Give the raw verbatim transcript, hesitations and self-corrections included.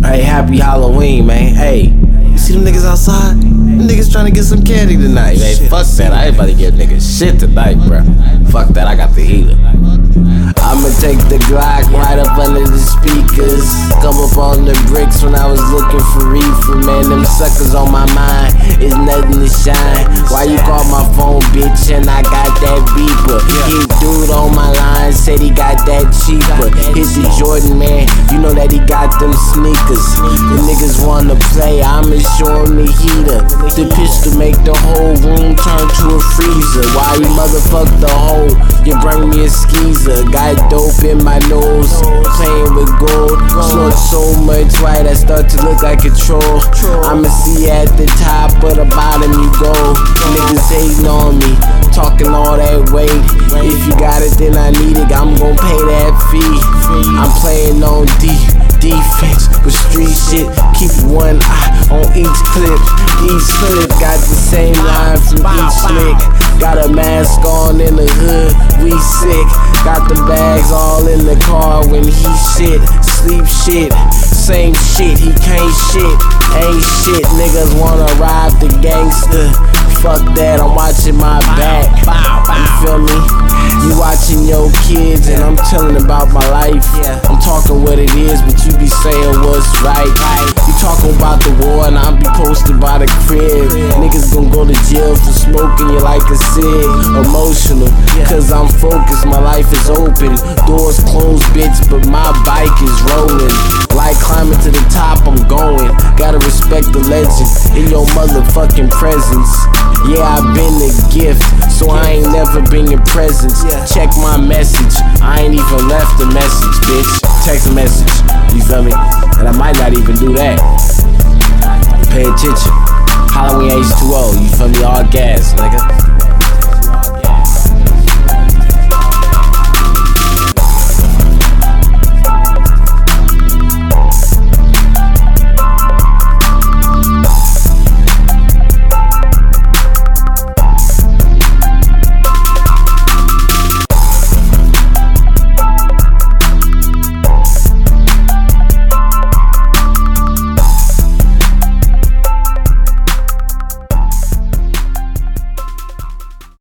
Hey, happy Halloween, man. Hey, you see them niggas outside? Them niggas trying to get some candy tonight, man. Fuck that. I ain't about to give niggas shit tonight, bro. Fuck that. I got the heater. I'ma take the Glock right up under the speakers. Come up on the bricks when I was looking for reefer, man. Them suckers on my mind, it's nothing to shine. Why you call my phone, bitch, and I got that beeper? Hit dude on my line, said he got that cheaper. Hit the Jordan, man, you know that he got them sneakers. The niggas wanna play, I'ma show him the heater. The pistol make the whole room turn to a freezer. Why you motherfuck the hoe? You bring me a skeezer. Got dope in my nose, playing with gold. Snort so much white I start to look like a troll. I'ma see at the top, but the bottom you go. Niggas hating on me, talking all that weight. If you got it, then I need it, I'm gon' pay that fee. I'm playing on D defense with street shit. Keep one eye on each clip. Each clip got the same line from each slick. Got a mask on in the hood, we sick. Got the bags all in the car when he shit. Sleep shit, same shit, he can't shit. Ain't shit, niggas wanna rob the gangster. Fuck that, I'm watching my back. You feel me? You watching your kids and I'm telling about my life. I'm talking what it is, but you be saying what's right. You talking about the war and I'll be posted by the crib. Niggas gon' go to jail for smoking you like a cig. Emotional, cause I'm focused, my life is open. Doors closed, bitch, but my bike is rolling. Like climbing to the top, I'm going. Gotta respect the legend in your motherfucking presence. Yeah, I've been a gift, so I ain't never been in presence. Check my message, I ain't even left a message, bitch. Text a message, you feel me? And I might not even do that. Pay attention. Halloween H two O, you feel me? All gas, nigga.